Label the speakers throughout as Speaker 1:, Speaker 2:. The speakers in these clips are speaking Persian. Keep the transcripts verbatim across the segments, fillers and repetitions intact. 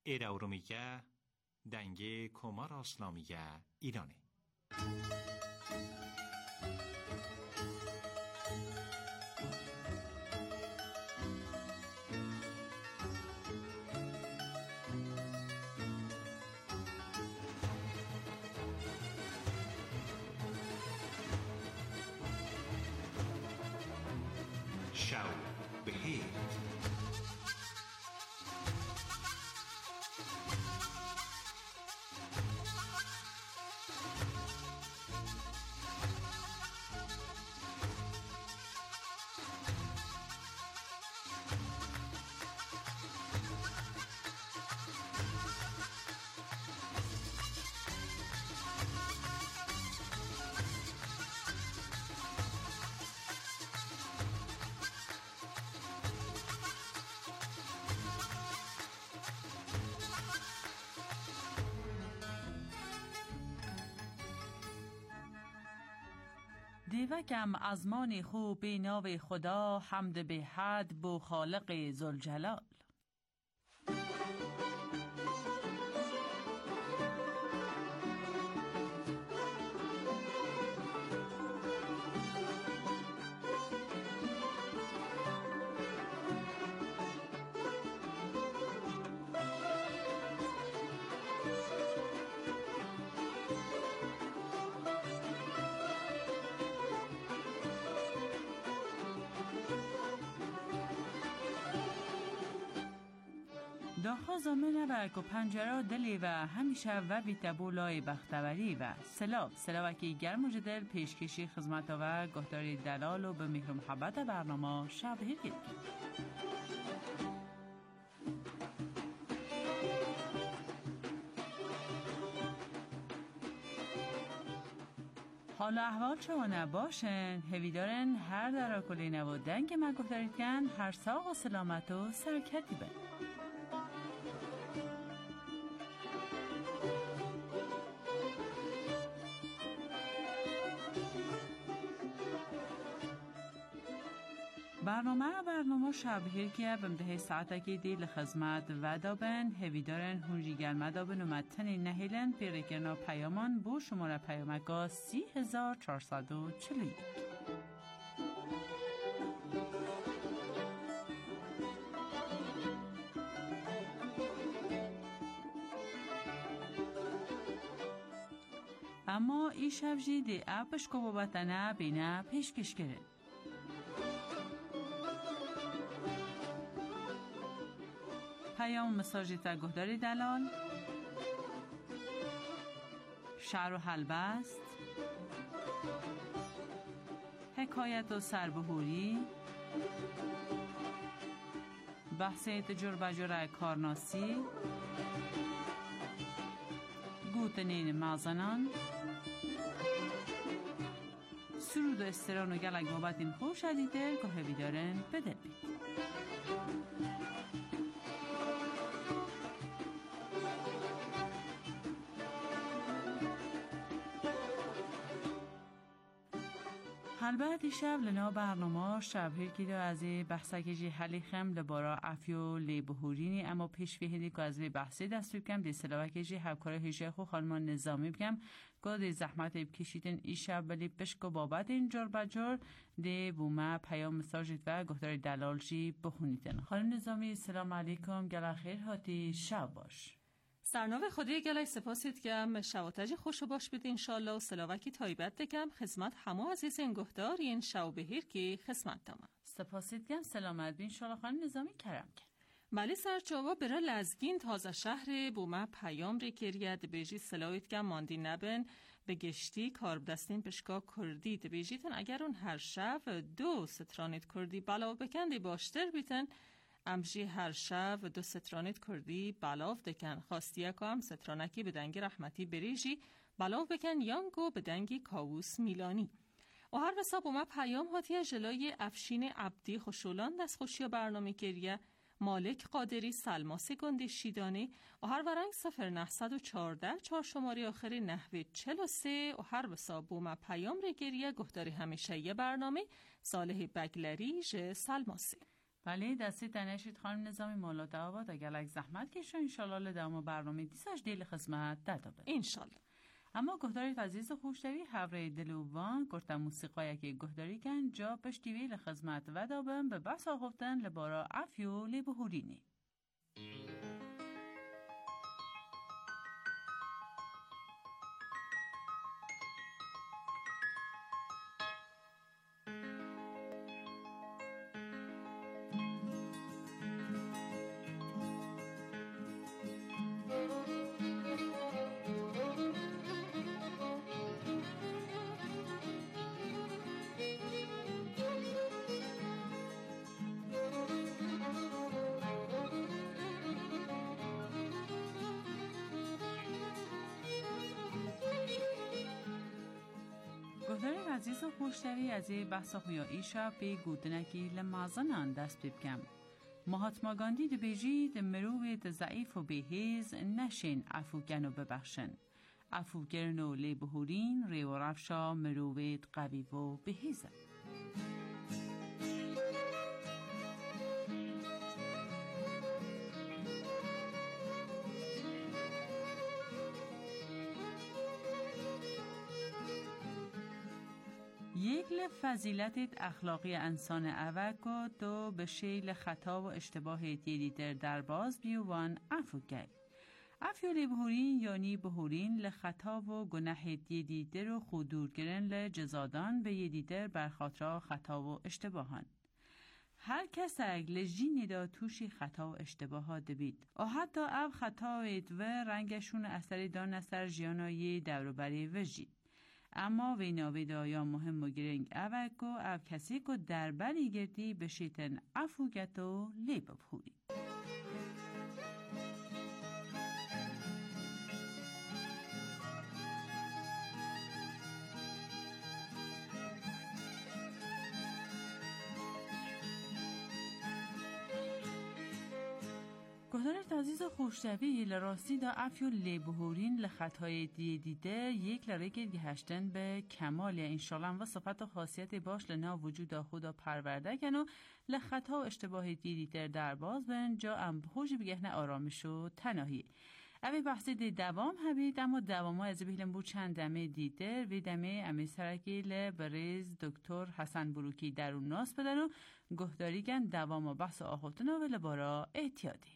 Speaker 1: ایراورومیگه دنگه کمار اسلامیگه ایرانه. شب بخیر.
Speaker 2: دیوکم از مان خوب به ناو خدا، حمد به حد بو خالق ذوالجلال. داخل زمینه برک و پنجره دلی و همیشه و بیت بولای بختوری و سلام سلاوکی گرم و جدل پیشکشی خدمت و گهداری دلال و به مهر محبت برنامه شب هیگید. حالا احوال چونه باشن هویدارن هر در کلینه و دنگ ما گفتارید کن هر ساق و سلامت و سرکتی بند. برنامه برنامه شبهیر که بمده ساعتکی دیل خدمت و دابن هویدارن هنجی گرمه دابن و متن نهیلن پیرکرنا پیامان بو شماره پیامکا سی هزار چهارصد و چهل و یک. اما ای شبجی دی اپش که بابتنه بینه پیشکش کرد. پیام مساجی تا گهداری دلال، شعر و حلبست، حکایت و سربهوری، بحث تجر بجر کارناسی، گوتنین مازنان، سرود و استران و گلگ بابتین خوش عدیده که هوی دارن بدل بید. البته شب لنا برنامه شب هرکی دو از بحثی که حلی خم لبارا افیو لیبهورینی اما پیش فهیدی که از بحثی دستور کم دی سلاوه که همکار هیچه خو خانمان نظامی بکم که دی زحمت بکشیدن ای شب ولی پشک و بابت اینجور بجور دی بومه پیام مساجد و گهدار دلالجی بخونیدن. خانم نظامی سلام علیکم گله خیر هاتی شب باش.
Speaker 3: سرنوه خدای گلای سپاسید کم شواتج خوش باش بید انشالله و سلاوکی تایبت دکم خدمت همه عزیز انگهدار این شو بهیر که خدمت تمام
Speaker 2: سپاسید کم سلامت بین انشالله خانم نظامی کرم کن.
Speaker 3: ملی سرچاوا برا لزگین تازه شهر بومه پیام ری کریه دبیجی سلاویت کم ماندی نبن به گشتی کارب دستین پشکا کردی دبیجیتن اگر اون هر شب دو سترانیت کردی بلاو بکندی باشتر بیتن امجی هر شب دو سترانیت کردی بلاو دکن خواستیه که هم سترانکی به دنگی رحمتی بریجی بلاو بکن یانگو به دنگی کاووس میلانی و هر وسا بومه پیام هاتیه جلای افشین عبدی خوشولان دست خوشی برنامه گریه مالک قادری سلماسی گندی شیدانی و هر ورنگ سفر نهصد و چارده چهار شماری آخری نحوی چل و سه و هر وسا بومه پیام ری گریه گهداری همیشه یه برنامه صالح بگلری ج سلماسی.
Speaker 2: بله دستی تنشید خانم نظامی مولا دعوات اگر زحمت کشو انشالله لدامو برنامه دیساش دیل خدمت دادابه
Speaker 3: انشالله.
Speaker 2: اما گهداری عزیز خوشتوی حوره دلوان گرتا موسیقایی که گهداری کن جا پشتی ویل خدمت و دابم به بس آخفتن لبارا عفیو لبهورینی. گهداری عزیز و خوشتوی از بحث خویایی شب به گودنکی لمازنان دست بکم. مهاتما گاندی ده بیجی ده مروویت ضعیف و بهیز نشین عفوگن و ببخشن. عفوگرن و لبهورین ریو رفشا مروویت قوی و بهیزه. یک فضیلت اخلاقی انسان اوکو دو به شیل خطا و اشتباه دیدیدر در باز بیوان عفو گل. عفو لبهورین یعنی بهورین لخطا و گناه دیدیدر و خودور گرن لجزادان به یدیدر برخاطر خطا و اشتباهان. هر کس اگل جینی دا توشی خطا و اشتباهات بید. و حتی او خطاوید و رنگشون اثری دان اثر جیانایی دوروبری وجید. اما ویناوی دایا مهم و گرنگ اوکو او کسی که در بری گردی بشیتن عفوگت و لیب بخوری. گهدارت عزیز خوشتوی لراستی دا عفو لبهورین لخطای دی دیده یک لرگه گهشتن به کمال انشالله و صفت و خاصیت باش لنا وجود خدا پرورده کن و لخطا و اشتباه دی دیده در باز بن جا ام بخوش بگهنه آرامش و تناهی. اوی بحثی دی دوام هبید اما دوام ها از بهلم بود چند دمه دیده و دمه امی سرکی لبریز دکتر حسن بروکی در اون ناس بدن و گهداری گن دوام و بحث آخوتن و لبارا احتیاطی.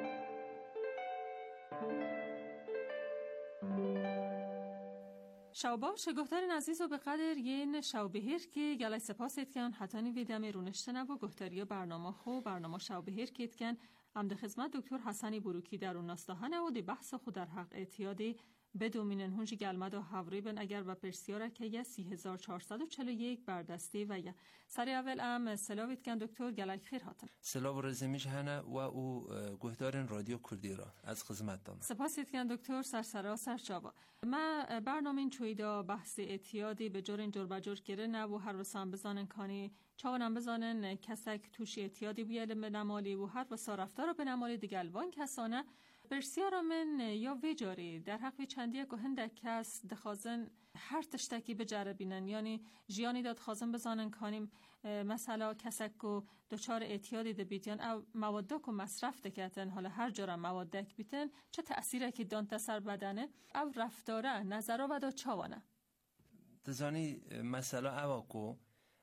Speaker 3: شوباش گهترین عزیز و به قدر یه شوبهر که گلای سپاس اتکن حتانی ویدم رونشتنه و گهتری برنامه خو برنامه شوبهر که اتکن عمد خدمت دکتر حسنی بروکی در اون ناستاهنه و دی بحث خود در حق اعتیادی بدومینن هنجی گلمد و حوری بن اگر و پرسیاره که یه سی هزار چهارصد و چلو یک بردستی و یه سری اول ام سلاویت کن دکتر گلای خیر هاتن
Speaker 4: سلاو رزمیش هنه و او گهدارن رادیو کردی را از خدمت دام
Speaker 3: سپاسیت کن دکتر سرسرا سرچابا ما برنامه این چویدا بحث اعتیادی به جور اینجور بجور کرنه و هر وسام بزانن کانی چاونم بزانن کسک توش اعتیادی بیال بنمالی و هر وسا رفتار رو بنمالی دیگلوان کسانه برسیارا من یا ویجاری در حق وی چندیه که هندک کس دخوازن هر تشتکی بجاره بینن یعنی جیانی داد خوازن بزانن کانیم مثلا کسک که دوچار اعتیادی ده بیتین او موادک که مصرف دکتن حالا هر جارم موادک بیتن چه تأثیره که دان تسر بدنه او رفتاره نظره و دا چاوانه
Speaker 4: تزانی مثلا او که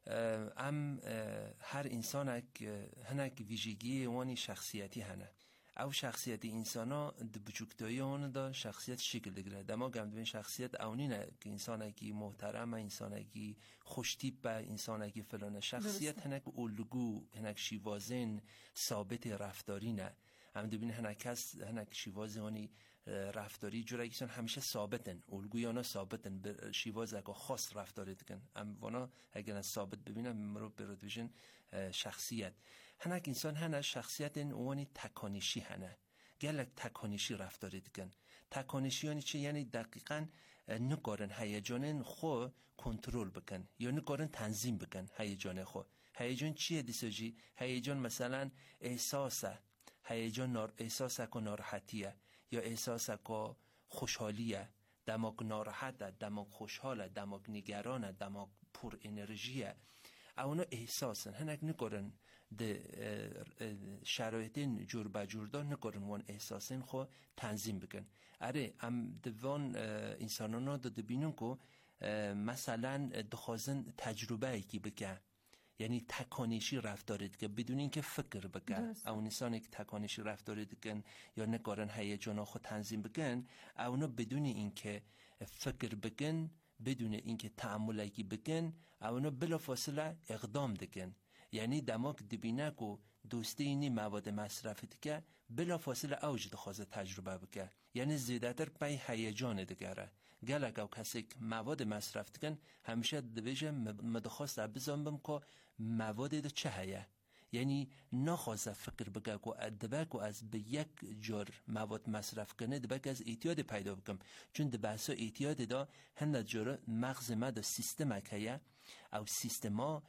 Speaker 4: ام هر انسانک هنک ویژگی وانی شخصیتی هنه او شخصیت انسانا د بچوکتایی اون دا شخصیت شکل دگره دما گم دوین شخصیت اونی نه که انسانکی محترم انسانکی خوشتیپ انسانکی فلانه شخصیت هنک الگو هنک شیوازن ثابت رفتاری نه هم دوین هنک هست هنک شیوازانی رفتاری جوره ایشان همیشه ثابتن الگویانا ثابتن شیواز اگه خاص رفتاری دکن ام وانا اگر ثابت ببینم مرو برود ویژن شخصیت هنک انسان هنه شخصیت اوانی تکانشی هنه گلک تکانشی رفتاری دکن تکانشی یعنی چه؟ یعنی دقیقا نکارن هیجانن خو کنترل بکن یا نکارن تنظیم بکن هیجان خو هیجان چیه دیسوجی؟ هیجان مثلا احساسه هیجان نار احساسه که ناراحتیه یا احساسه که خوشحالیه دماغ ناراحته دماغ خوشحاله دماغ نگرانه دماغ پر انرژیه اونا احساسن هنک نکرن ده شرایط جور بجور دا نکرن وان احساسن خو تنظیم بکن. اره ام دوان انسانانا دا دبینن که مثلا دخوازن تجربه ای که بکن، یعنی تکانشی رفتارید که بدون اینکه فکر بکن. اون انسانی که تکانشی رفتارید کن یا نکارن هیجانا خود تنظیم بکن، اونا بدون اینکه فکر بکن، بدون اینکه تأملی بکن، اونا بلا فاصله اقدام دکن. یعنی دماغ دبینه که دوستی اینی مواد مصرفید که بلا فاصله اوج دخوازه تجربه بکن. یعنی زیادتر پای هیجان دگره. گلک او کسی که مواد مصرف دکن همیشه دویجه مدخواست بزن بم که مواد ده چه هیه. یعنی نخواسته فکر بگه که ادبه که از به یک جور مواد مصرف کنه دبه که از اعتیاد پیدا بکم. چون ده بحثا اعتیاد دا هنده جور مغز ما دا سیستم هیه او سیستما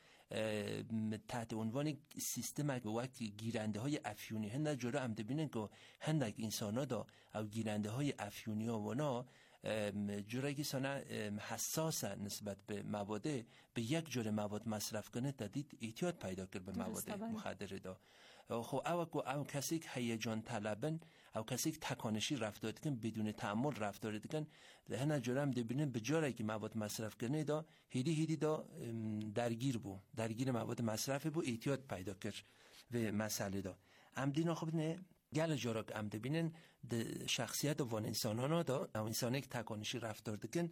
Speaker 4: تحت عنوان سیستم که وقت گیرنده های افیونی هنده جور هم دبینن که هنده انسان ها دا او گیرنده های افیونی ها ونا جوری که سانه حساسه نسبت به مواد به یک جور مواد مصرف کنه تدید اعتیاد پیدا کرد به مواد مخدر دا. خب او که او کسی که هیجان طلبن او کسی که تکانشی رفتار کن بدون تأمل رفتار کن هنه جوری هم دبینن به جوری که مواد مصرف کنه دا هیدی هیدی دا درگیر بو درگیر مواد مصرف بو اعتیاد پیدا کرد و مسئله دا. ام دینا خب نه گل جارا که ام دبینن ده شخصیت وان انسانانا دا او انسانه که تکانشی رفتار دکن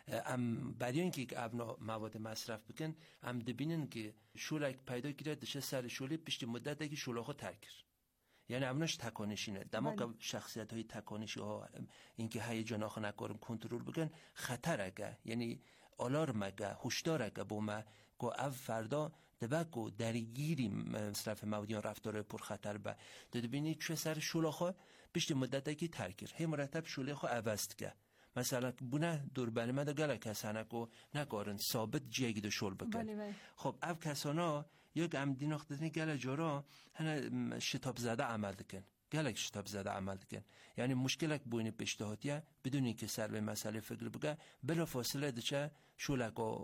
Speaker 4: ام برای اینکه که ابنا مواد مصرف بکن ام دبینن که شولک پیدا گیرد دشه سر شوله پشت مدت که شوله خود ترک کرد. یعنی امناش تکانشی نه دما که شخصیت های تکانشی ها اینکه هیجان آخه نکارم کنترل بکن خطر اگه، یعنی آلارم اگه هشدار اگه با ما که او فردا دبکو درگیری مصرف موادیان رفتار پرخطر به دبینی چه سر شوله خو پشت مدت که ترکر هی مرتب شوله خو عوض که مثلا بونه دور بر من گله کسانه کو نکارن ثابت جیگی دو شول بکن. خب او کسانا یک ام دیناخت دنی گله جورا هنه شتاب زده عمل دکن گله شتاب زده عمل دکن. یعنی مشکلک بوینه پیشتهاتیه بدون اینکه سر به مسئله فکر بگه بلا فاصله دچه شولکو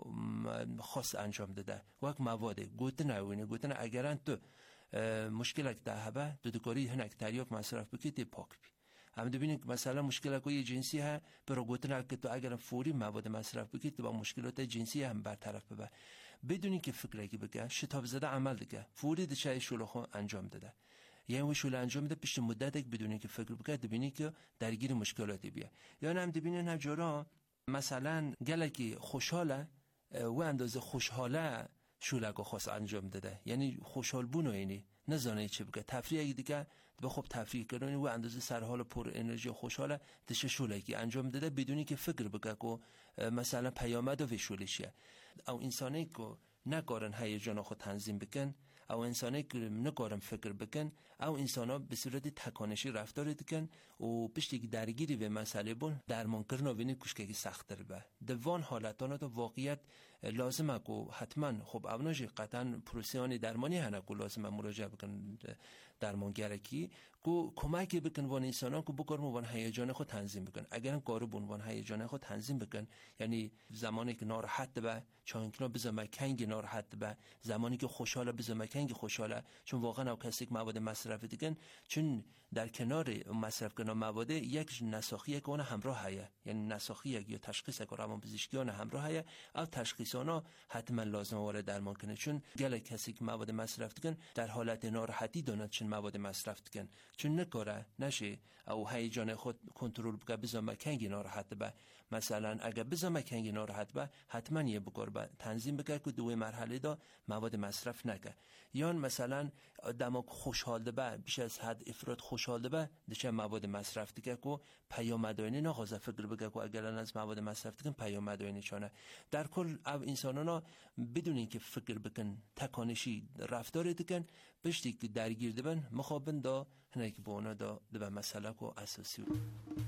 Speaker 4: خاص انجام داده وقت مواد گوتن اوینه گوتن اگران تو مشکلک ده هبه دو دکاری هنک تریاک مصرف بکید پاک بی. هم ببینید مثلا مشکلک یه جنسی ها برای گوتن که تو اگر فوری مواد مصرف بکید با مشکلات جنسی هم برطرف ببه بدون اینکه فکرکی بگه شتاب زده عمل دیگه فوری دچه شولخو انجام داده. یعنی شوله انجام میده پیش مدت بدون اینکه فکر بکنه دبینی که درگیر مشکلاتی بیه. یا هم دبینن هم جورا مثلا گلکی خوشحاله و اندازه خوشحاله شوله که خواست انجام داده، یعنی خوشحال بونو اینی نزانه چه بگه تفریح دیگه به خب تفریح کنونی و اندازه سرحال پر انرژی خوشحاله دشه شوله که انجام داده بدونی که فکر بگه که مثلا پیامد و شوله شیه. او انسانی که نکارن هیجان خود تنظیم بکن او انسانی که نکارن فکر بکن او انسانا به صورت تکانشی رفتار دکن و پشتی که درگیری به مسئله بون درمان کردن وینی کشکه سخت‌تر به دوان حالتانا تو واقعیت لازمه که حتما خب اوناش قطعا پروسیانی درمانی هنه که لازمه مراجعه بکن درمانگره کی که کمکی بکن وان انسانا که بکارم وان هیجان خود تنظیم بکن. اگر کارو بون وان هیجان خود تنظیم بکن یعنی زمانی که ناراحت به چانکنا بزنم کنگ ناراحت به زمانی که خوشحاله بزنم کنگ خوشحاله چون واقعا او کسی که مواد مصرف دیگن چون در کنار مصرف کردن مواد یک نساخیه که اون همراه هست، یعنی نساخیه یا تشخیص که روانپزشکیان همراه هست او تشخیصانا حتما لازم وارد درمان کنه. چون گله کسی که مواد مصرف دیگن در حالت ناراحتی داند چون مواد مصرف دیگن چون نکاره نشه او هیجان خود کنترل بگه بزنم کنگ ناراحت به مثلا اگر بزنم کنگ ناراحت به حتما یه بگار به تنظیم بگه که دوی مرحله دا مواد مصرف نکه. یا مثلا دماغ خوشحال به بیش از حد افراط خوشحال به دچه مواد مصرف دیگه که پیامداینی نخواسته فکر بگه که اگر از مواد مصرف دیگه پیامداینی چانه. در کل او انسانانا بدون اینکه فکر بکن تکانشی رفتار دیگن پشتی که درگیر دبن مخابن دا هنه که بونا دا دبن مسئله که اساسی بود.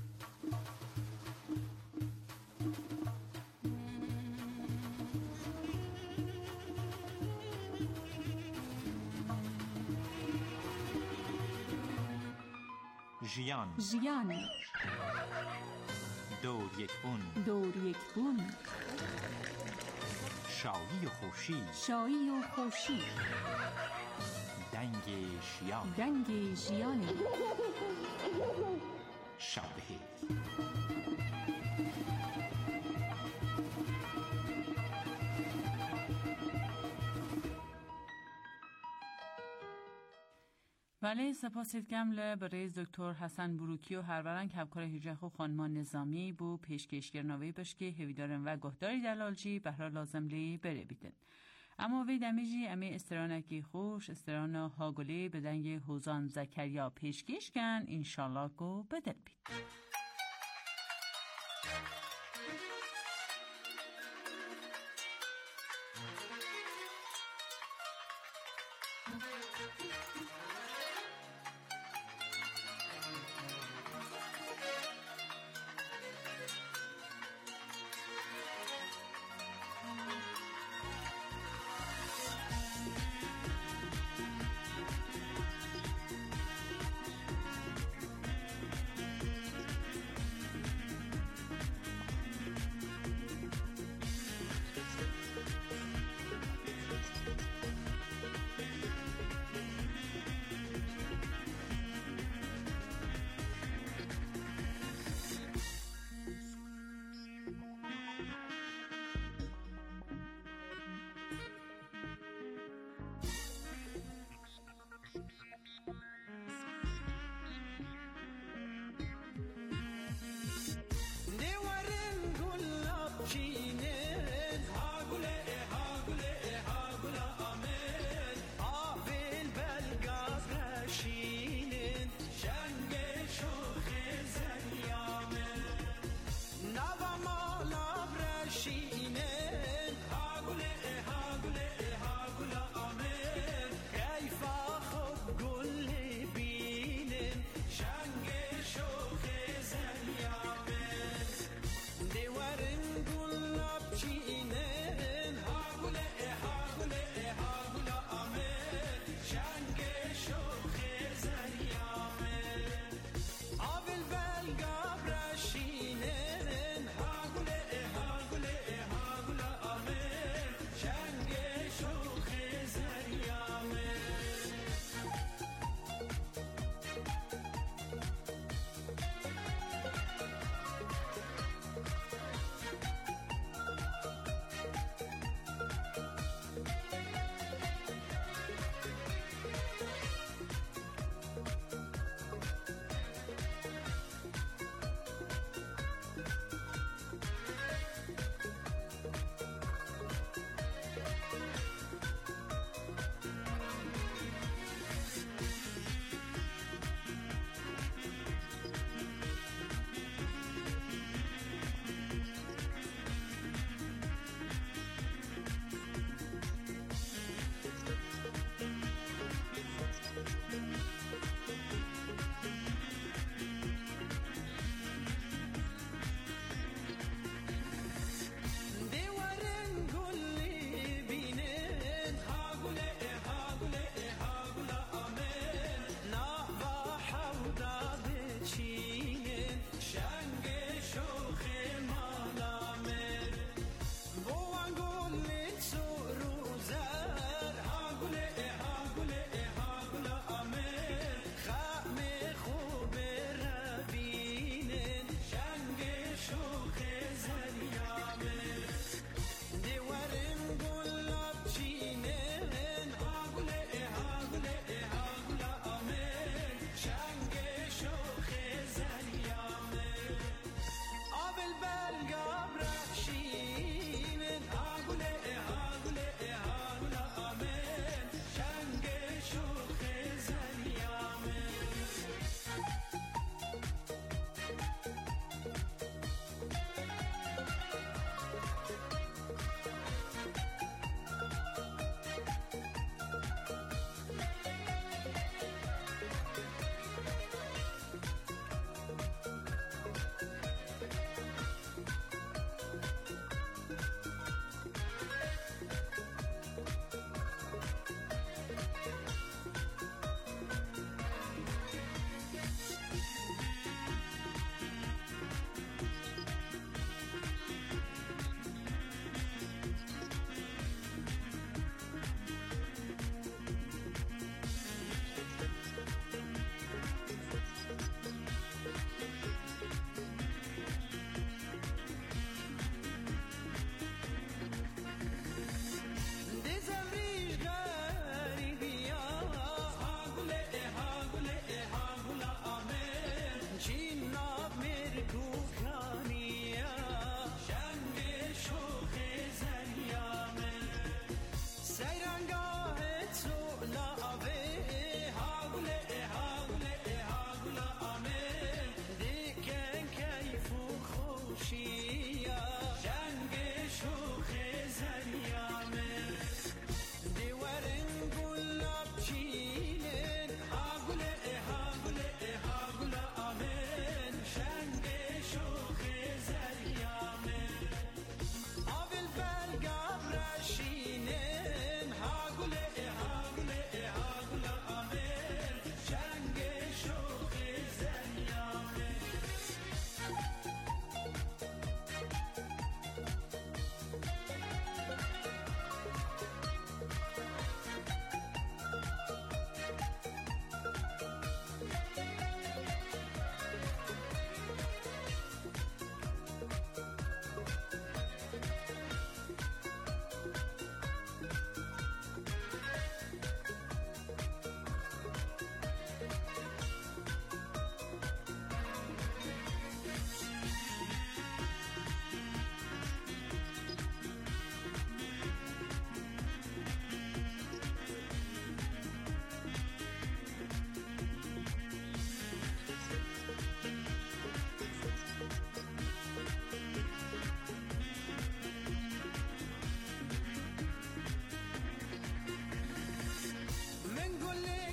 Speaker 1: ژیان
Speaker 2: ژیان
Speaker 1: دور یک بون
Speaker 2: دور یک بون
Speaker 1: شایی و خورشید،
Speaker 5: شایی و خورشید،
Speaker 1: دنگ ژیان،
Speaker 5: دنگ ژیان،
Speaker 1: شب بخیر.
Speaker 2: ولی سپاس گمله برای دکتر حسن بروکی و هروران کبکار هیجخ و خانمان نظامی بو پیشکشگر نوی بشکه هویدارن و گهداری دلالجی بهرا لازم لی بره بیدن. اما وی دمیجی امی استرانکی خوش استران هاگلی به دنگ حوزان زکریا پیشکش کن انشالله گو بدل بید.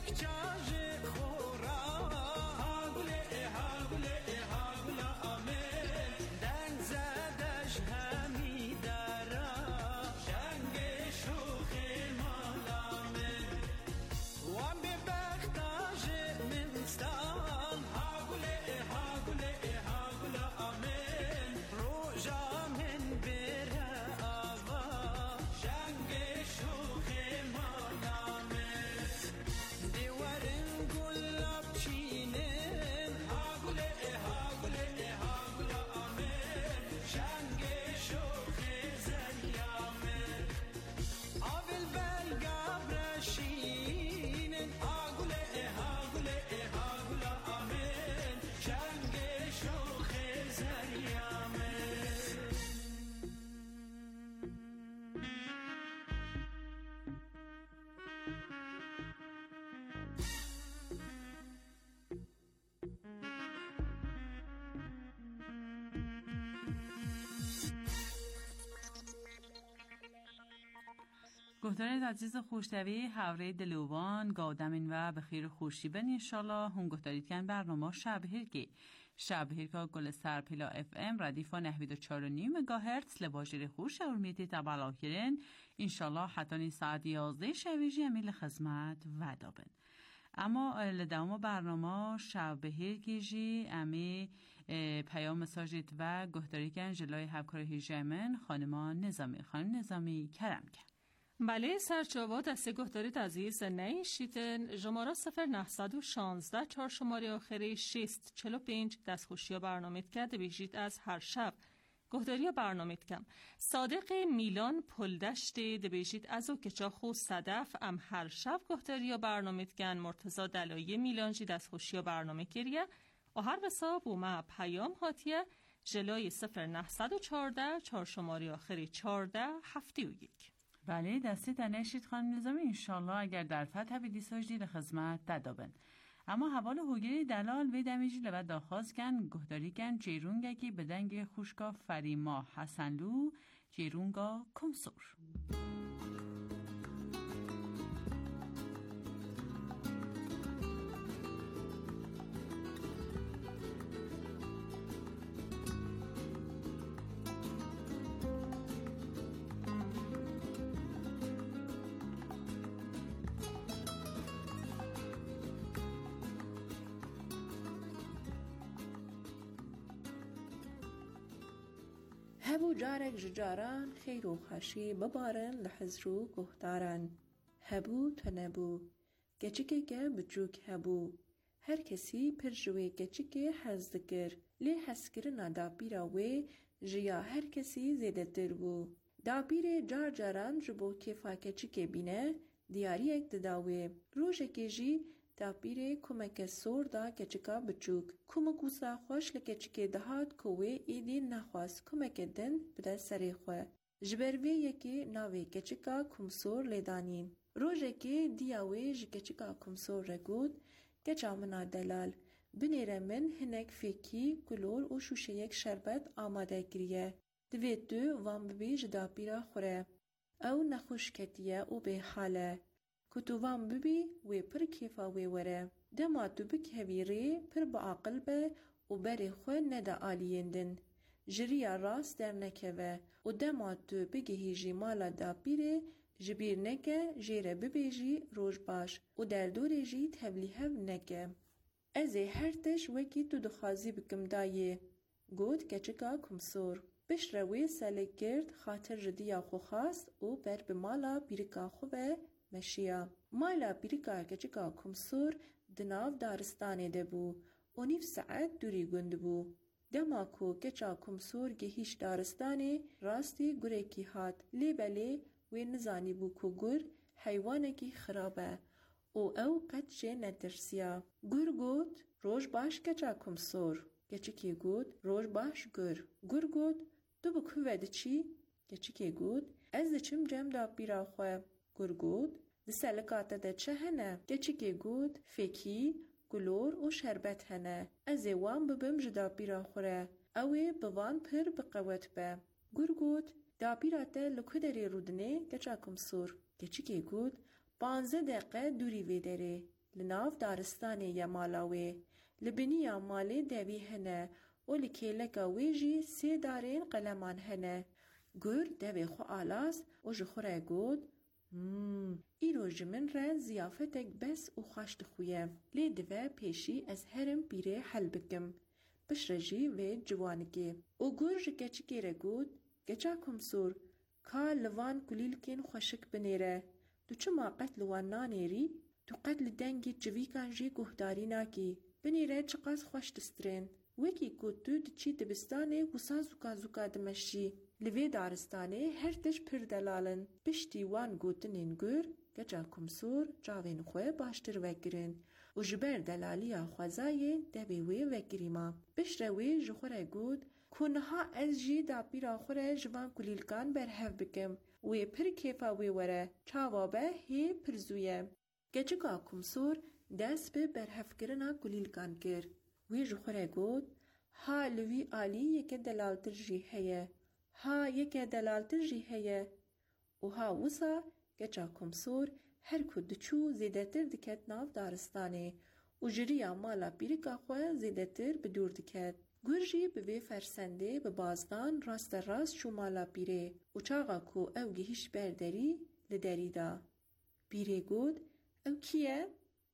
Speaker 2: گهدارید عزیز خوشتوی هوره دلوان گادمین و بخیر خوشی بن انشالله هم گهدارید کن برنامه شب هرگی شب هرگا گل سر پلا اف ام ردیفا نهوید و چار و نیم مگاهرتز لباجر خوش ارمیتی تبالا کرن انشالله حتانی ساعت یازده شویجی امیل خدمت و دابن. اما لدوم برنامه شب هرگی جی امی پیام مساجد و گهداری کن جلوی همکار هیجمن خانمان نظامی خانم نظامی کرم کن.
Speaker 3: بله سرچاوا دسته گهدارید عزیز نیشیتن جمارا صفر نهصد و شانزده چهار شماره آخری شیست چلو پینج دست خوشی برنامه کرده بیجید از هر شب گهداری برنامه کم صادق میلان پلدشت دبیجید از او کچا خو صدف ام هر شب گهداری برنامه کن مرتضی دلایی میلان جی دست خوشی برنامه کریه و هر حساب و ما پیام هاتیه جلوی صفر نهصد و چارده چهار شماره آخری چارده هفتی و یک.
Speaker 2: بله دستی تنشید خانم نظامی انشالله اگر در فتح بیدی ساجدی لخدمت دادابن. اما حوال هوگیری دلال و دمیجی لبد داخواست کن گهداری کن جیرونگه که بدنگ خوشگاه فریما حسنلو جیرونگا کمسور.
Speaker 6: هبو جارك ججاران خير وخشي ببارن لحزرو گهدارن هبو تنبو گچکه که بچوک هبو هر کسی پر جوی گچکه حز دکر لی حز کرنا دابیرا وی جیا هر کسی زیده تر بو دابیر جار جاران جبو کفا گچکه بینه دیاری اک دداوی روژه که جی دابیر کمک سور دا گچکا بچوک کمکو سا خوش لگچکه دهات کوی ایدی نخواست کمک دن بده سری خواه جبروی یکی ناوی گچکا کمسور لیدانین روژه که دیاوی جگچکا کمسور رگود گچا منا دلال بنیره من هنک فیکی گلور و شوشه یک شربت آماده گریه دوید دو وام ببی جدابیرا خوره او نخوش کتیه و به حاله کتووان ببی وی پر کیفا وی وره دما تو بک هویری پر با عقل به و بری خواه ندا آلیندن جریا راست در نکوه و دما تو بگهیجی مالا دا بیره جبیر نکه جیره ببیجی روش باش و در دوری جی تبلیه نکه ازی هر تش وکی تو دخوازی بکم دایه گود گچکا کمسور بشروی سالک گرد خاطر جدیا خو خواست و بر بمالا بیرکا خوبه مشیا مالا بیرکا گچکا کمسور دناو دارستانه ده بو و نیف ساعت دوری گند بو دما کو گچا کمسور گهیش دارستانه راستی گره کی هات لی بلی وی نزانی بو کو گر حیوانه کی خرابه او او قد جه نترسیا گر گود روش باش گچا کمسور گچکی گود روش باش گر گر گود تو بکو وده چی؟ گچکی گود از دچم جم دا بیرا خواه گر گود ده سلکاته ده چه هنه گچکی گود فکی گلور و شربت هنه از وان ببم جدا بیرا خوره اوی بوان پر بقوت به گر گود دا بیراته لکو داری رودنه گچا کمسور گچکی گود پانزه دقیقه دوری وی داره لناو دارستان یا مالاوی لبنیا مالی دوی هنه و لکیلکا ویجی سی دارین قلمان هنه. گر دوی خو آلاس و جخوره گود مم ایرو جمن را زیافتک بس و خوشت خویه لی دوه پیشی از هرم بیره حل بکم بشرجی و جوانگی و گر جکچی گیره گود گچا کمسور کا لوان کلیلکین خوشک بنیره تو چما قتل وان نانیری تو قتل دنگی جوی کانجی گهداری ناکی بنیره چقاس خوش دسترین وکی کتو دچی دبستانه وسا زوکا زوکا دمشی لوی دارستانه هر تش پر دلالن بشتی وان گوتنین گر گجا کمسور جاوین خواه باشتر وگرین و جبر دلالیا خوزای دویوی وگریما بشروی جخوره گود کنها از جی دا پیرا خوره جوان کلیلکان برهف بکم وی پر کیفا وی وره چاوابه هی پرزویه گجگا کمسور دست به برهف کرنا کلیلکان کر وی جخوره گود ها لوی آلی یک دلالتر جی هیه ها یک دلالتر جی هیه و ها وسا گچا کمسور هر کد چو زیدتر دکت ناو دارستانه و جریا مالا پیرکا خواه زیدتر بدور دکت گرجی به وی فرسنده به بازدان راست راست چو مالا پیره و چاقا کو او گهیش برداری لدری دا پیره گود او کیه؟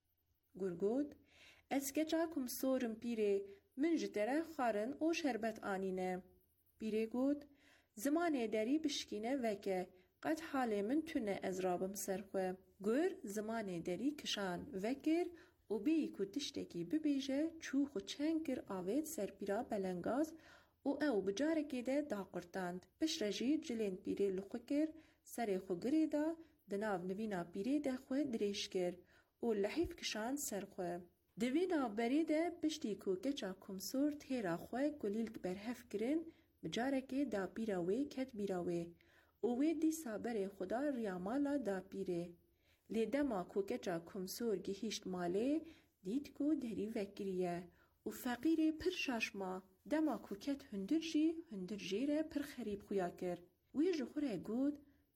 Speaker 6: گر گود از گچا کمسورم پیره من جتره خارن او شربت آنینه پیره گود زمان دری بشکینه وکه قد حال من تونه از رابم سرخوه گر زمان دری کشان وکر و بی کو تشتکی ببیجه چو خو چنگ کر آوید سرپیرا بلنگاز و او بجارکی ده دا قرتاند بشرجی جلین پیره لخو کر سر خو گری دا دناو نوینا پیره ده خو دریش کر و لحیف کشان سرخوه دوینا بری ده بشتی کو گچا کمسور تیرا خو کلیلک برهف کرن بجارکی دا پیراوی کت بیراوی اوی دی سابر خدا ریامالا دا پیره لیدما کو گچا کمسور گهیشت ماله دید کو دری وکریه و فقیر پر شاشما دما کو کت هندر جی هندر جیره پر خریب خویا کر وی جخوره گود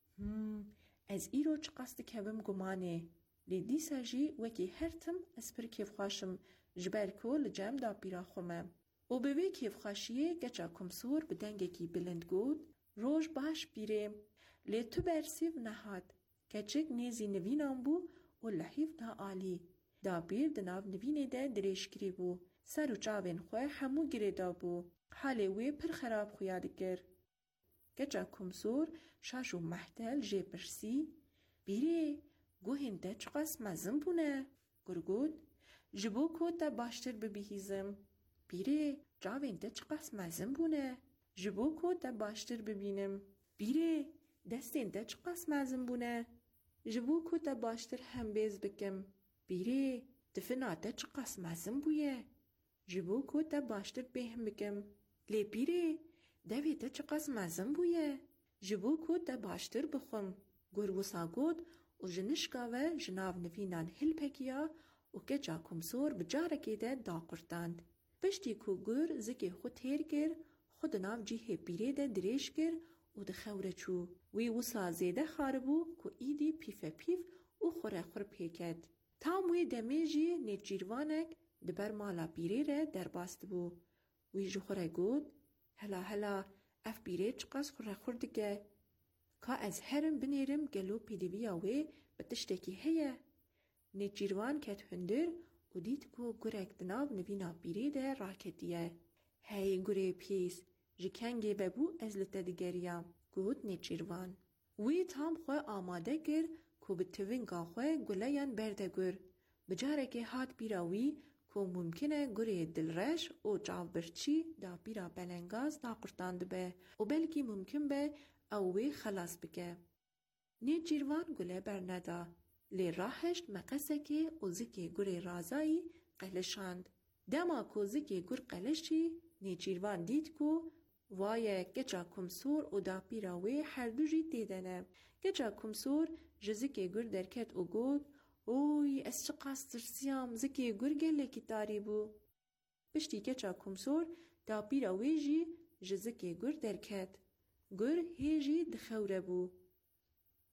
Speaker 6: هم از ایرو چه قصد کبم گمانه لیدی ساجی وکی هرتم از پر کیف خواشم جبر کو لجم دا پیرا خومم و به وی کیف خواشیه گچا کمسور بدنگه کی بلند گود روش باش پیره لی تو برسیو نهاد کچک نیزی نوینام بو و لحیف دا آلی دا پیر دناو نوینه ده دریش کری بو سر و چاوین خواه همو گره دا بو حاله وی پر خراب خویاد گر گچا کمسور شاشو محتل جه پرسی بیره گوهن ده چقاس مزم بونه گرگود جبو کو تا باشتر ببیهیزم بیره جاوین ده چقاس مزم بونه جبو کو تا باشتر ببینم بیره دستین ده چقاس مزم بونه جبو کو تا باشتر هم بیز بکم بیره دفنا ده چقاس مزم بویه جبو کو تا باشتر بهم بکم لی بیره دوی ده چقاس مزم بویه جبو کو تا باشتر بخم گروسا گود و جنشکا و جناو نوینان هل پکیا و گچا کمسور بجارکی ده دا قرتاند پشتی کو گر زکی خود تیر گر خود ناو جیه پیره ده دریش گر و ده خوره چو وی وسا زیده خاربو که ایدی پیف پیف و خوره خور پیکد تام وی دمی جی نیجیروانک دبر مالا پیره ره در باست بو وی جو خوره گود هلا هلا اف پیره چقاس خوره خور دگه که از هرم بنیرم گلو پیدویا وی بتشتکی هیه نیجیروان کت هندر و دید که گرک دناب نوینا پیره ده راکتیه هی گره پیس جکنگی ببو از لتدگریا گود نیچیروان وی تام خواه آماده گر که به توینگا خواه گلیان برده گر بجارک هات بیراوی که ممکنه گره دلرش و جاو برچی دا بیرا بلنگاز دا قرطاند به و بلکی ممکن به اوی خلاص بکه نیچیروان گله برنده لی راهشت مقصه که و زکی گره رازایی قلشاند دما که زکی گر قلشی نیچیروان دید که وایه گچا کمسور و دا پیراوی هر دو جی دیدنه گچا کمسور جزکی گر درکت و گود اوی از چقاس ترسیام زکی گر گله کی تاری بو پشتی گچا کمسور دا پیراوی جی جزکی گر درکت گر هیجی دخوره بو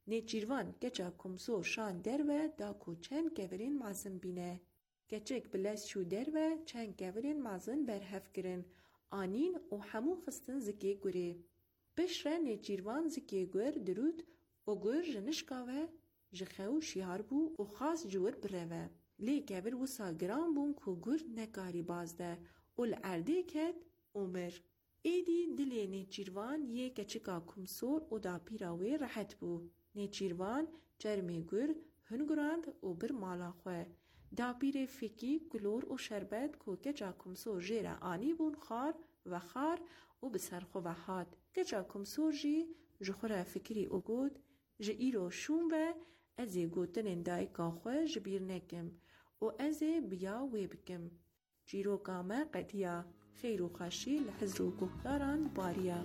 Speaker 6: نیچیروان گچا کمسو شان در و دا کو چند گورین مازن بینه. گچک بلس شو در و چند گورین مازن برهف گرن. آنین و همو خستن زکی گوره. بشره نیچیروان زکی گور درود و گور جنشکاوه جخو شیار بو و خاص جور بروه. لی گور و ساگران بون که گور نکاری بازده و لعرده کد عمر. ایدی دلی نیچیروان یه گچکا کمسور و دا پیراوی راحت بو. نیچیروان جرمی گور هنگراند و بر مالا خواه. دا پیر فکی گلور و شربت که گچا کمسور جیره آنی بون خار و خار و بسرخو و هاد. گچا کمسور جی جخوره فکری او گود جه ایرو شون و ازی گوتن دای کاخوه جبیر نکم و ازی بیا وی بکم. جیرو کامه قدیا خیر و خاشی لحزر و گهداران باریا.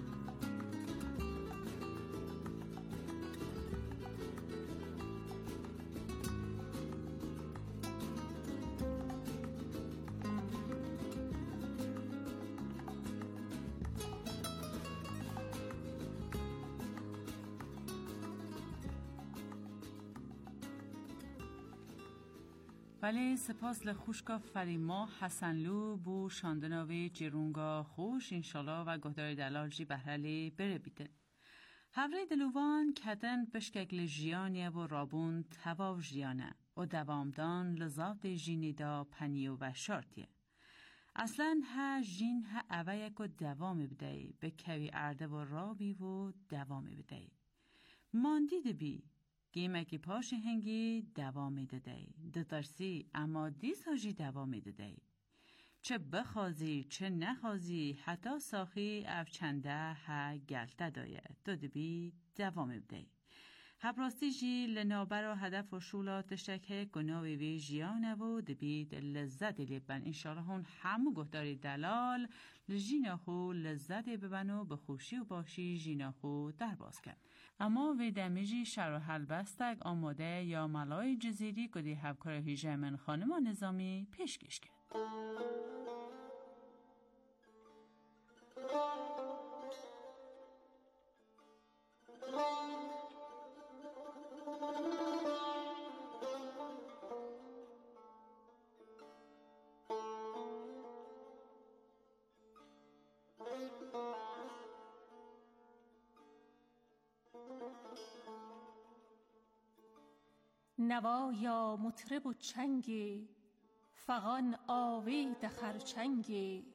Speaker 2: ولی سپاس لخوشکا فریما حسنلو بو شاندناوی جیرونگا خوش انشالله و گهدار دلال جی بحرالی بره بیدن. هفره دلوان کدن بشکل جیانیه و رابون تواو جیانه و دوامدان لذات جینی دا پنیو و شارتیه. اصلا ها جین ها اوه یکو دوام بدهی به کوی ارده و رابی و دوام بدهی. ماندید بی گیمه که پاش هنگی دوام دادی دترسی اما دیس هاجی دوام دادی چه بخوازی چه نخوازی حتی ساخی اف چنده ها گلته دایه دادبی دوام بدهی هبراستی جی لنابر و هدف و شولات شکه گناوی وی جیانه و دبید لذت لیبن انشالله هون همو گهداری دلال لجیناخو لذت ببنو به خوشی و باشی جیناخو در باز کرد. اما وی دمیجی شر و حل بستگ آماده یا ملای جزیری کدی هفکار هیجه من خانم نظامی پیشکش کرد.
Speaker 7: نوایا مطرب و چنگی فغان آوید خرچنگی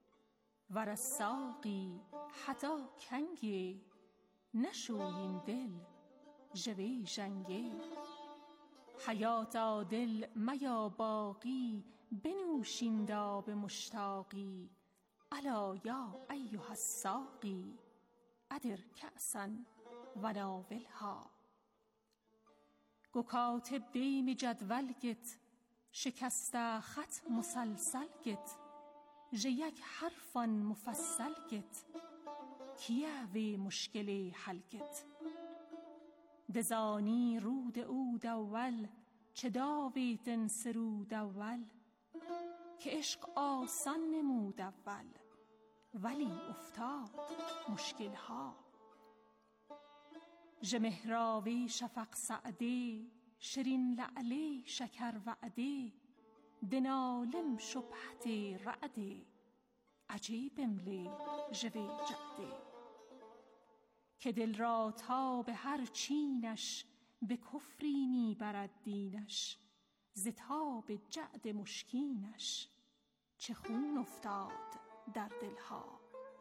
Speaker 7: ورساقی حدا کنگی نشوین دل جوی جنگی حیاتا دل میا باقی بنوشین دا به مشتاقی الا یا ایها الساقی ادر کأسا و ناولها گو کاتب دیم جدول گت شکسته خط مسلسل گت ژ یک حرفان مفصل گت کیه وی مشکل حل گت دزانی رود او دول چه داویتن سرود اول که عشق آسان نمود اول ولی افتاد مشکل ها ژ مهراوی شفق سعدی شرین لعلی شکر وعدی دنالم شبهت رعدی عجیبم لی ژوی جعدی که دل را تا به هر چینش به کفری می برد دینش ز تاب جعد مشکینش چه خون افتاد در دلها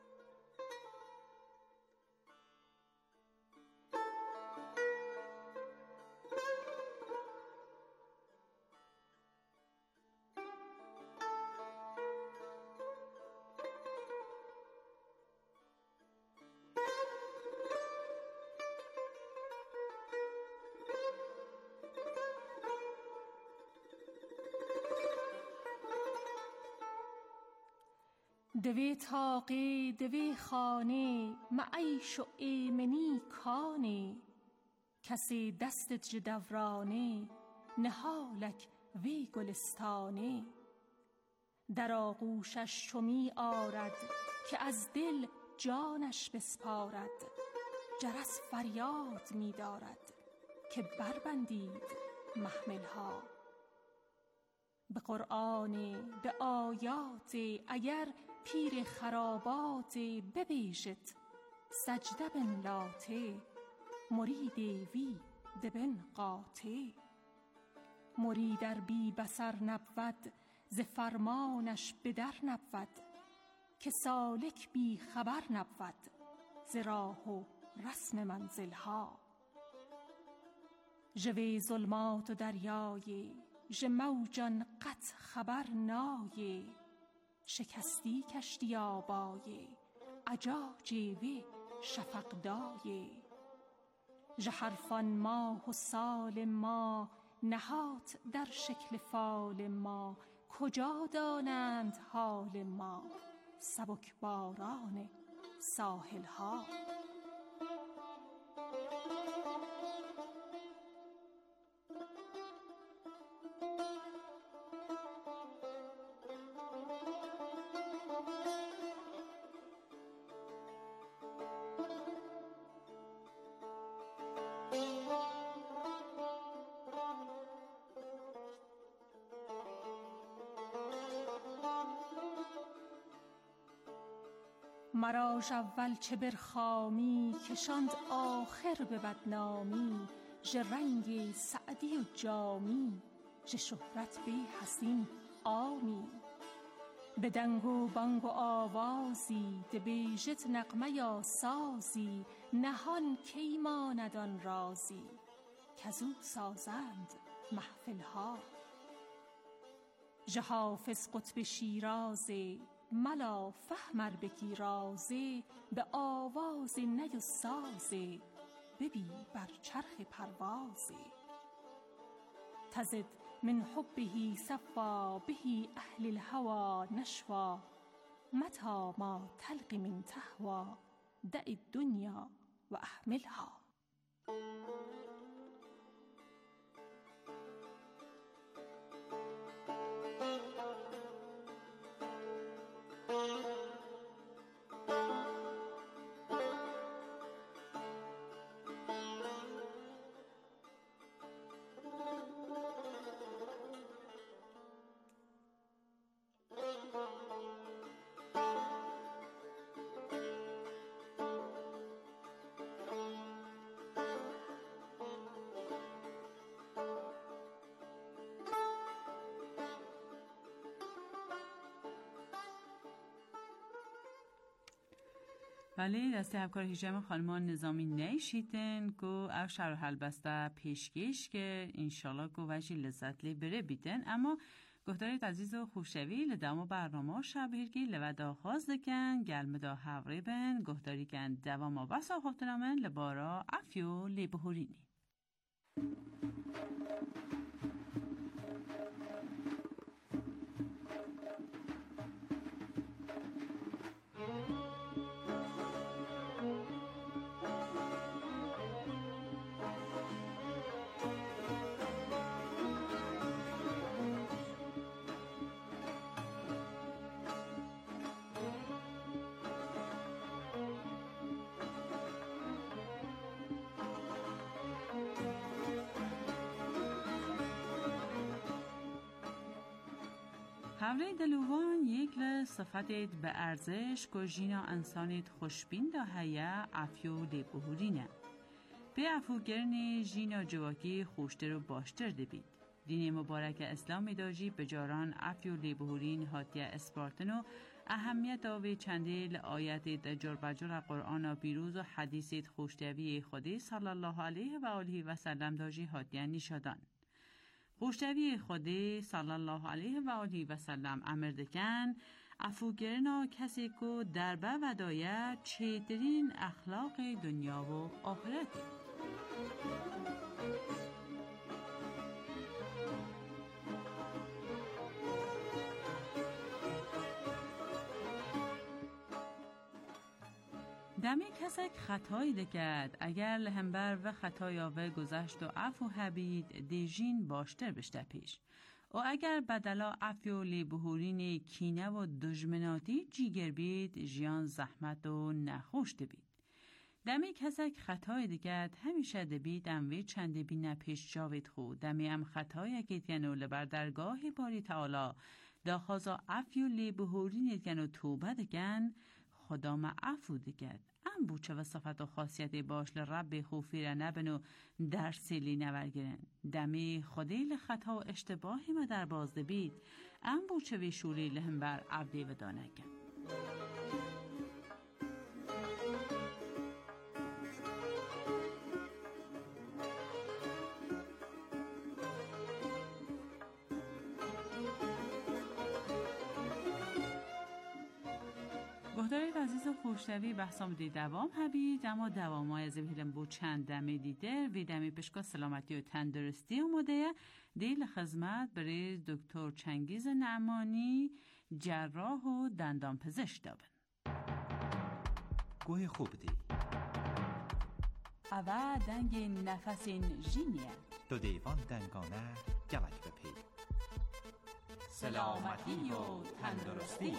Speaker 7: دوی تاقی دوی خانه معیش و ایمنی کانه کسی دستت جدورانه نهالک وی گلستانه در آغوشش چو می آرد که از دل جانش بسپارد جرس فریاد می دارد که بربندید محملها. به قرآن، به آیات، اگر پیر خرابات ببیشت سجده بن لاته، مرید وی دبن قاطع. مرید ار بی بصر نبود، ز فرمانش به در نبود، که سالک بی خبر نبود ز راه و رسم منزلها. ژوی ظلمات و دریای، ژ موجان قط خبر نای، شکستی کشتی آبای، عجاج وی شفق دای. ژ حرفان ماه و سال ما، نهات در شکل فال ما، کجا دانند حال ما سبک باران ساحل ها. مراش اول چه برخامی، کشاند آخر به بدنامی. ژ رنگ سعدی و جامی، ژ شهرت بی حسین عامی. به دنگ و بانگ و آوازی، دبیژت نغمه یا سازی. نهان کی ماند آن رازی، کزو سازند محفل ها. ژ حافظ قطب شیرازه، ملا فهم ار بکی رازه. به آواز نی و سازه، ببی بر چرخ پروازه. تزد من حبه صفا، به اهل الهوى نشوى. متى ما تلقی من تهوى، دع الدنیا و احملها.
Speaker 2: بله، دسته همکار هیچم خانمان نظامی نیشیدن گو او شر حل بسته پیشکش که انشالله گو وجی لذت لی بره بیدن. اما گفتارید عزیز و خوشوی لدامو برنامه شبهرگی لودا خواست دکن گلمه دا حوری بن گفتاری کن دوام بسا خاطرامن لبارا افیو لی بهورینی. حوله دلوان یک لصفتت به ارزش که جینا انسانت خوشبین دا هیا افیو لی بهورینه. به افوگرنی جینا جواکی خوشتر و باشتر دبید. دین مبارک اسلام داجی به جاران افیو لی بهورین هاتیه اسپارتنو اهمیت آوی چنده لآیت دجار بجار قرآن بیروز و حدیثت خوشتوی خودی صلی الله علیه و آله و سلم داجی هاتیه نشادان. خوشتوی خودی صلی الله علیه و آله و سلم امر دکن افوگرنا کسی که دربه و دایه چیترین اخلاق دنیا و آخرتی. دمی کسک خطایی دکد اگر لهمبر و خطای آوه گذشت و عفو حبید دیجین باشتر بشته پیش و اگر بدلا عفو لی بهورین کینه و دجمناتی جیگر بید جیان زحمت و نخوشت بید. دمی کسک خطای دیگت همیشه دبی دموی چند بی نپیش جاوید خود دمی هم خطای اگید گنو لبر درگاه باری تعالی دا خازا افیو لی بهوری نیدگن و توبه دگن خدا ما عفو دیگد ام بوچه و صفت و خاصیت باش لرب خوفی را نبن و درسی لی نورگرن دمی خودی لخطا و اشتباهی ما در باز دبید ام بوچه وی شوری لهم بر عبدی و دانگن. گهدارید عزیز و خوشتوی بحثام دی دوام هبید اما دوام های از بهلم بود چند دمی دیده وی دمی پشکا سلامتی و تندرستی اومده دیل خدمت برای دکتر چنگیز نعمانی جراح و دندان پزشک دابن.
Speaker 1: گوه خوب دی
Speaker 2: اوه دنگ نفسین جینیه
Speaker 1: دو دیوان دنگانه گلک بپی
Speaker 2: سلامتی و تندرستی.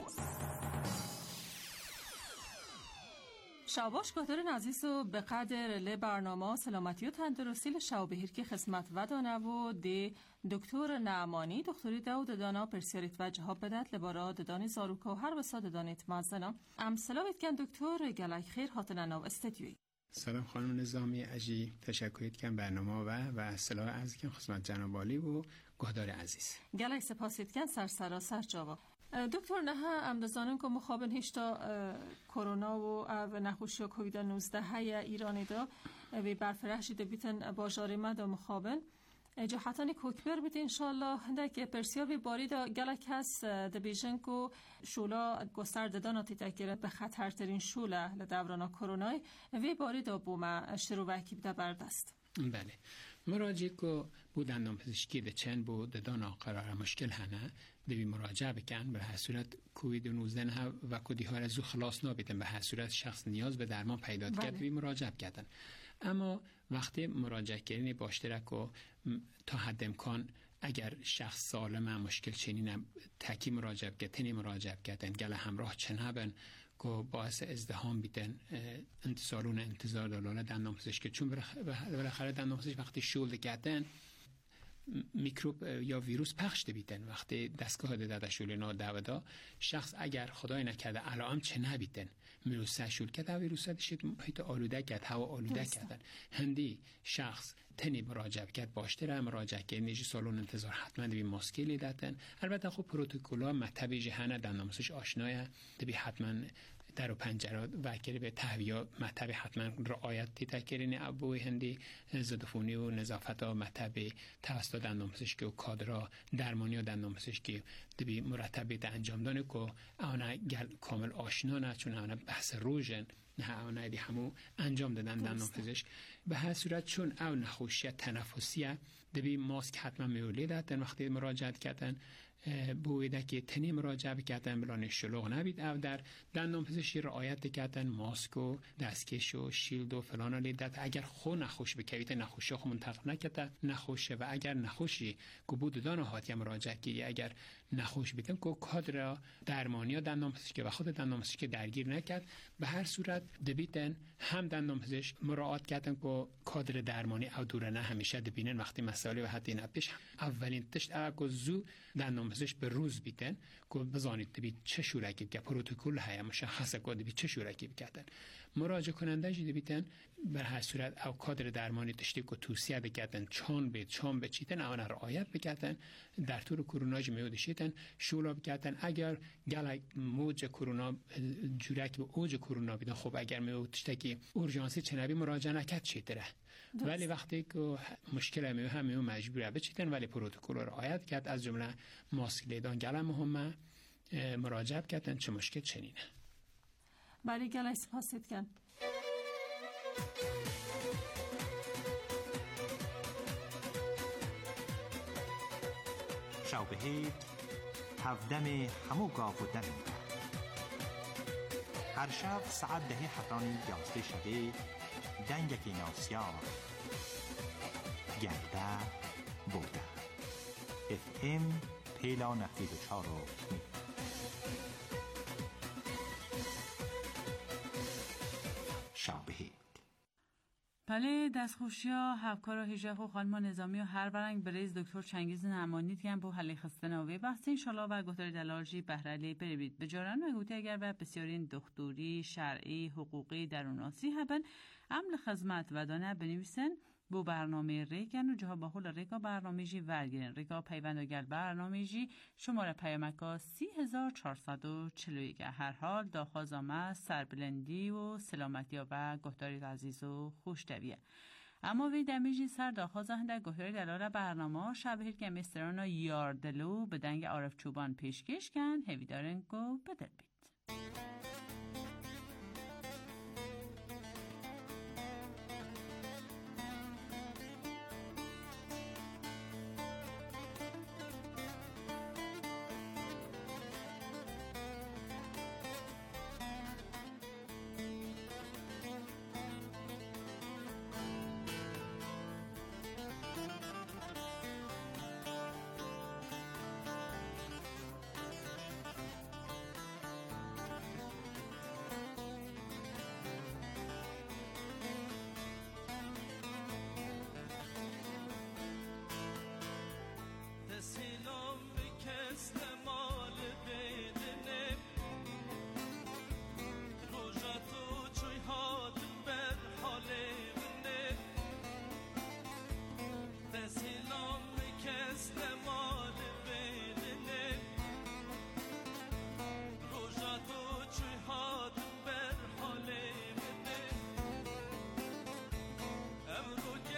Speaker 3: شاباش گهدارن عزیز و به قدر لی برنامه سلامتی و تندرستی لشاو بهیر که خدمت و دانه و دی دکتر نعمانی دکتری داود دانا پرسیاریت و جهاب بدت لبارا دانی زاروکا و هر بسا دانیت مزدنا ام سلامت کن دکتر گلک خیر حاتن ناو استدیوی.
Speaker 8: سلام خانم نظامی عجی تشکریت کن برنامه و و سلام عرض کن خدمت جناب عالی و گهدار عزیز.
Speaker 3: گلک سپاسیت کن سر سرا سر جاوا. دکتر نه ام دزانم که مخابن هیچتا کرونا و نخوشی و کووید نوزده های ایرانی دا وی برفرهشی ده بیتن باجاری ما دا مخابن جا حتانی کوکبر بیت انشالله هنده که پرسیا وی باری دا گلک هست ده بیجن که شولا گستر ددانا تیتاکیره به خطرترین شوله لدورانا کرونای وی باری دا بوما شروع وکی بده بردست.
Speaker 8: بله مراجعه که بودن دندان پزشکی ده چند بود ددانا قرار مشکل هنه دوی مراجعه بکن به هر صورت کووید نوزده ها و کدی ها را زو خلاص نابیدن به هر صورت شخص نیاز به درمان پیدا کرد دوی مراجعه کردن اما وقتی مراجعه کردن با اشتراک و تا حد امکان اگر شخص سالم مشکل چنین تکی مراجعه کردن مراجعه کردن گل همراه چنبن که باعث ازدحام بیدن انتظارون انتظار دلاله دندان پزشکی چون بالاخره دندان پزشک وقتی شول کردن میکروب یا ویروس پخش بیتن وقتی دستگاه داده شول نا دودا شخص اگر خدای نکرده علائم چه نبیتن ویروس شول کرده ویروس داشت محیط آلوده کرد هوا آلوده کردن هندی شخص تنی مراجعه کرد باشتر مراجعه کرد نیجی سالون انتظار حتما دوی ماسکی دادن البته خب پروتکل‌ها مطبی جهان دندان پزشک آشنایه دوی حتما در و پنجره وکیل به تهویه مطب حتما رعایت تکرین ابوی هندی ضدعفونی و نظافت ها مطب توسط دندان پزشکی و کادر درمانی و دندان پزشکی دبی مرتب انجام دانه که آنها گل کامل آشنا نه چون آنها بحث روژن نه آنها دی همو انجام دادن دندان پزشک به هر صورت چون او نخوشی تنفسیه دبی ماسک حتما میولی دادن وقتی مراجعت کردن بویده که تنی مراجعه کردن بلان شلوغ نبید او در دندان پزشکی رعایت کردن ماسک و دستکش و شیلد و فلان لیدت اگر خو نخوش بکوید نخوشی خو منتقل نکرده نخوشه و اگر نخوشی که بود دانه هاتی مراجعه کی اگر نخوش بیتن که کادر درمانی دندان پزشکی و خود دندان پزشکی درگیر نکرد به هر صورت دبیتن هم دندان پزشک مراعات کردن که کادر درمانی او دوره نه همیشه دبینن وقتی مسائل و حتی نپیش اولین تشت اگه زو دندان پزشک به روز بیتن که بزانید دبی چه شورکی که پروتکل های مشخصه که دبی چه شورکی بکردن مراجعه کننده جدی بیتن به هر صورت او کادر درمانی تشتی که توصیه بکردن چون به چون به چیتن آن رعایت بکردن در طور کرونا میودشیتن شولا بکردن اگر گل موج کرونا جورک به اوج کرونا بیدن خب اگر میودشته که اورژانسی چنبی مراجعه نکرد چیتره ولی وقتی که مشکل میو هم میو مجبوره بچیتن ولی پروتکل رعایت کرد از جمله ماسک لیدان گل مهمه مراجعه کردن چه مشکل چنینه
Speaker 3: برای گل سپاسید کن
Speaker 1: شاوبهید هفدم همو گاف و دم هر شب ساعت ده حتانی یازده شبه دنگکی ناسیار گرده بوده اف ام پیلا نفید و چارو شاوبهید
Speaker 2: بله دستخوشی ها هفکار و هجه و خانم نظامی و هر برنگ بریز دکتر چنگیز نمانی دیگه بو حلی خستناوی بحث انشالله و گوتر دلالجی بهرلی بریبید بجارن و گوته اگر و بسیارین دکتوری شرعی حقوقی دروناسی هبن عمل خدمت و دانه بنویسن بو برنامه ریکن و جها باحول ریکا برنامه جی ورگیرن ریکا پیوندگل برنامه جی شماره پیامکا سی هزار چهارصد و چهل و یک. هر حال داخوازامه سربلندی و سلامتی و گفتاری عزیز و خوش دویه. اما وی دمیجی سر داخوازه هنده گفتاری دلال برنامه شبهیر که مستران یاردلو به دنگ عارف چوبان پیشکش کن هوی دارن گو بدل بید.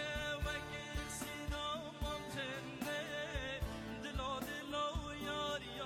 Speaker 9: یاری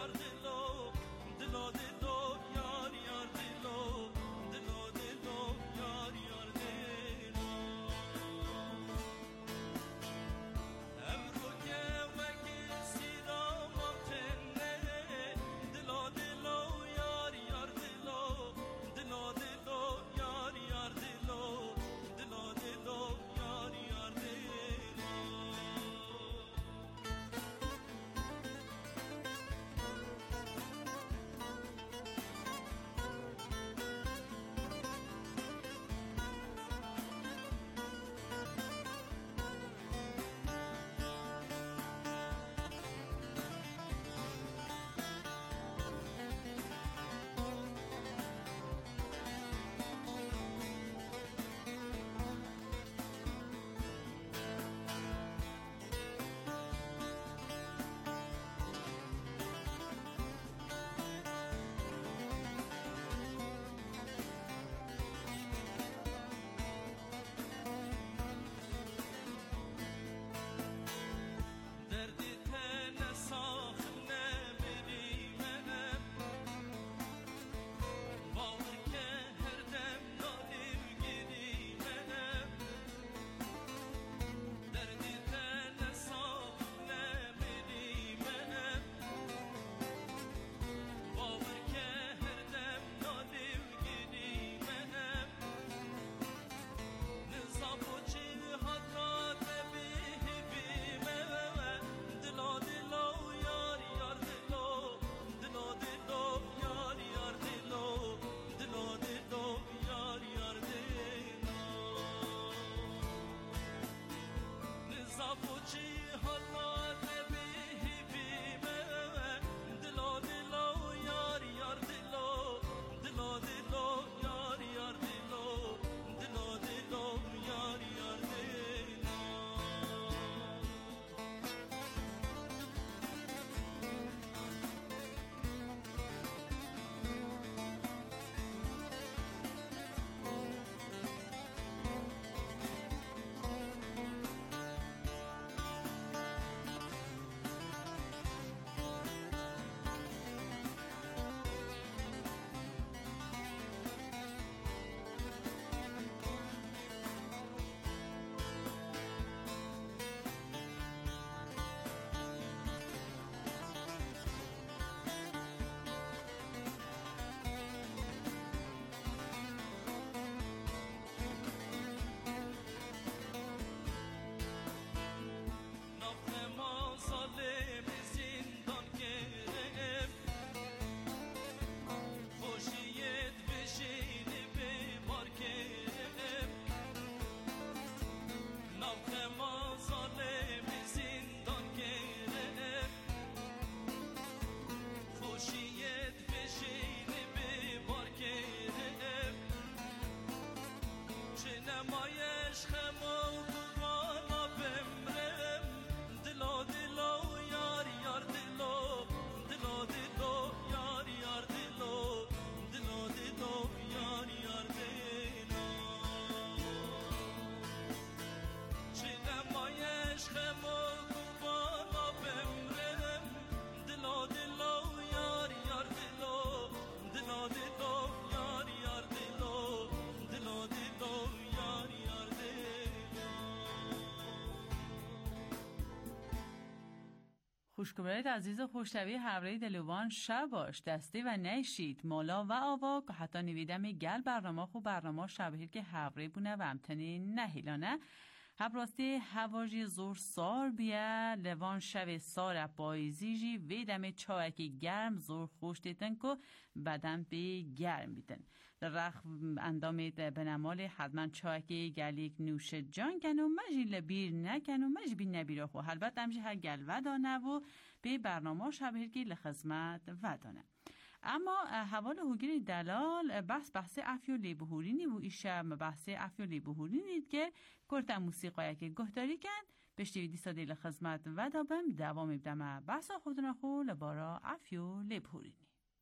Speaker 2: خوشگوارید عزیز و خوشتوی هوری دلوان شب باش دستی و نیشید مالا و آوا که حتی نویدم گل برنامه خو برنامه شبهیر که هوری بونه و امتنی نهیلانه هبراستی هواجی زور سار بیا لوان شب سار پاییزی ویدم چاوکی گرم زور خوش دیدن که بدن به گرم بیدن در رخ اندامید بنمال حتما چاوکی گلیک نوش جان کنو مجی لبیر نکنو مجی بی نبیره خو البته همجی هر گل ودانه و به برنامه شبهرگی لخدمت ودانه. اما حوال هوگیری دلال بحث بحث افیو لیبهورینی و ایشم بحث افیو لیبهورینی که کرتا موسیقایی که گهداری کن بشتی دی ساده لخدمت ودابم دوام بدم بحث خودنا خو لبارا افیو لیبهورینی.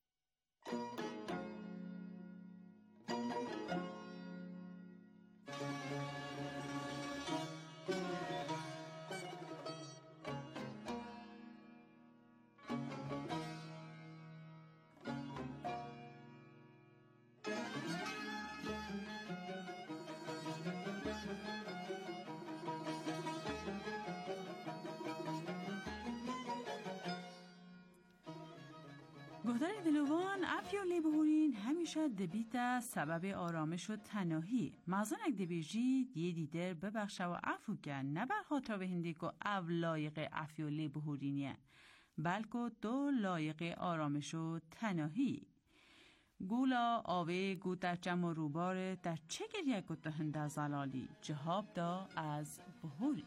Speaker 2: گهدار دلوان افیو لیبهورین همیشه دبیت سبب آرامش و تناهی مازنک دبیجی یه دیدر ببخشه و افو کن نه بر خاطر به هندی که او لایق افیو لیبهورینیه بلکه دو لایق آرامش و تناهی گولا آوه گو در جمع روباره در چه گریه گو هنده زلالی جهاب دا از بهوری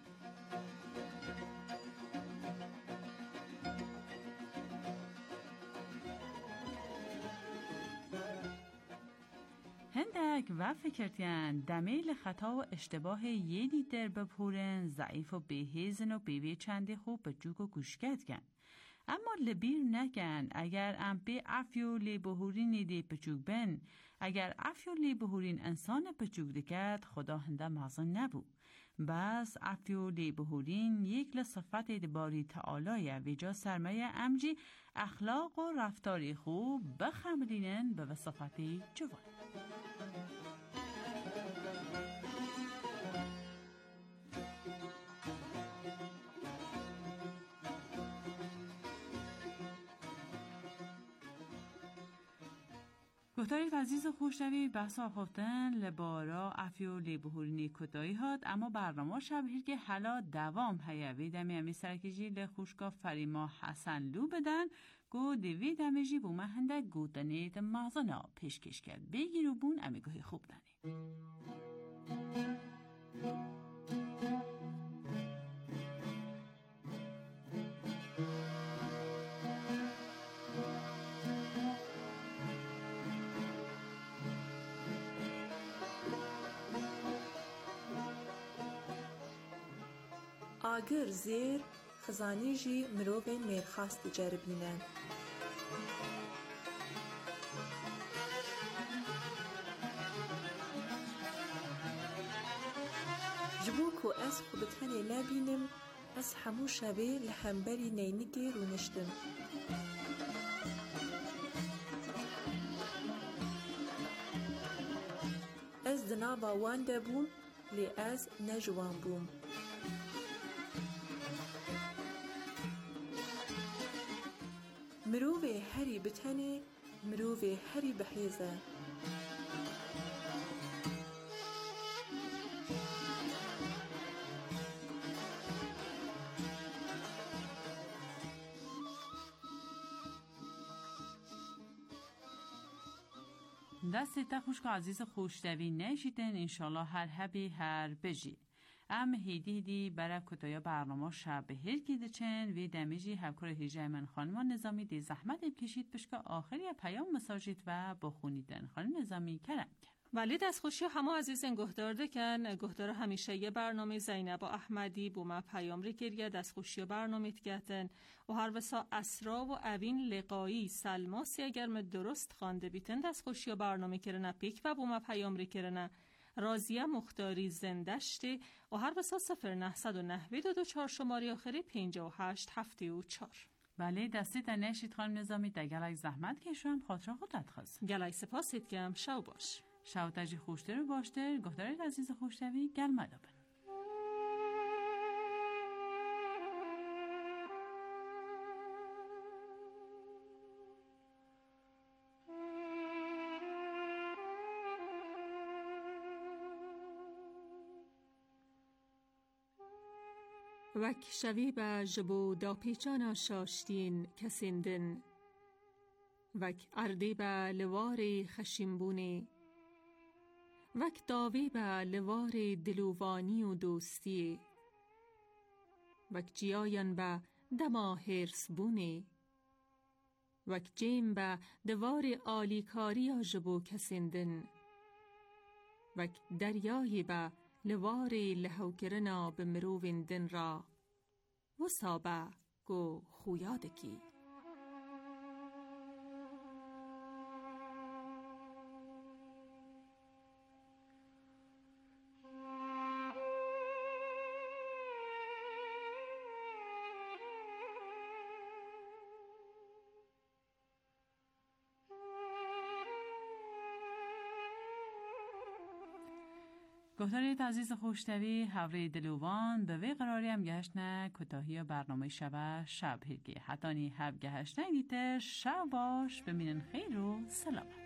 Speaker 2: هندک و فکرتین دمیل خطا و اشتباه یه دیدر بپورن ضعیف و بهیزن و بیوی چندی خوب به جوگ و گوشکت کن. اما لبیر نکن اگر ام به افیو لیبهورین نیدی پچوک بن اگر افیو لیبهورین انسان پچوک دکت خدا هنده مازن نبو. بس افیو لیبهورین یک لصفت دباری تعالیه و جا سرمایه امجی اخلاق و رفتاری خوب بخمرینن به وصفتی جوان. گفتارید عزیز خوشتوی بحث آفافتن لبارا افیو لیبهورینی کدایی هاد اما برنامه شبهیر که حالا دوام هیوی دمی همی سرکیجی لخوشگاه فریما حسن لو بدن گو دوی دمیجی بو مهنده گودنید مغزانا پیشکش کرد بگیرو بون امیگاهی خوب دنی
Speaker 6: آگر زیر خزانی جی مروغ میرخواست جربینن. جبو کو از خودتانی لبینم از همو شبه لحنبری نینگی رونشتم. از دنابا وان دبوم لی از نجوان بوم. مروه هری بتنه مروه هری بحیزه
Speaker 2: دست تا خوشک عزیز خوشتوی نشیدن انشالله هر هبی هر بجی ام هیدی هیدی برای کتایا برنامه شب هر کیده چن و دمیجی هفکار هیجای من خانمان نظامی دی زحمت بکشید پشکا آخری پیام مساجید و بخونیدن خانم نظامی کرم کن
Speaker 3: ولی دست خوشی همه عزیزن گهدارده کن گهدار همیشه یه برنامه زینب احمدی بو ما پیام ری کریه دست خوشی برنامه تگتن و هر وسا اسرا و اوین لقایی سلماسی اگر من درست خانده بیتن دست خوشی برنامه کرنه پیک و بو ما پیام ری کرنه رازیه مختاری زندشتی و هر بسا صفر نهصد و نهوی دو دو چهار شماری آخری پینجا و هشت هفتی و چار
Speaker 2: بله دستی تنشید خانم نظامی در گلک زحمت کشوام خاطر خود ادخواست
Speaker 3: گلک سپاسید کم شو باش
Speaker 2: شو تجی خوشتر و باشتر گفتارید عزیز خوشتوی گل مدابن
Speaker 7: وک شوی با جبو دا پیچانا شاشتین کسیندن وک اردی با لوار خشیمبونه وک داوی با لوار دلووانی و دوستی وک جیاین با دما هرس بونه وک جیم با دوار آلیکاری آجبو کسیندن وک دریایی با لوار لحوکرنا بمرووین دن را و سابا گو خویادکی.
Speaker 2: گفتاریت عزیز خوشتوی هوری دلوان به وی قراری هم گهشتنه کتاهی برنامه شبه شب هرگی حتانی هب گهشتنه دیتر شب باش بمینن خیر و سلامت.